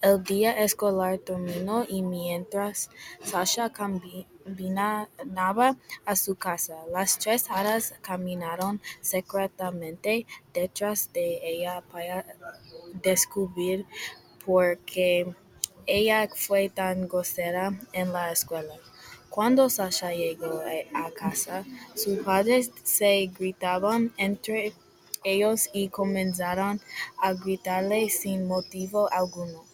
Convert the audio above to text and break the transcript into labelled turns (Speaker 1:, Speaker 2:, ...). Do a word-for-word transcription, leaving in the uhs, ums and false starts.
Speaker 1: El día escolar terminó y mientras Sasha caminaba a su casa, las tres hadas caminaron secretamente detrás de ella para descubrir por qué ella fue tan grosera en la escuela. Cuando Sasha llegó a casa, sus padres se gritaban entre ellos y comenzaron a gritarle sin motivo alguno.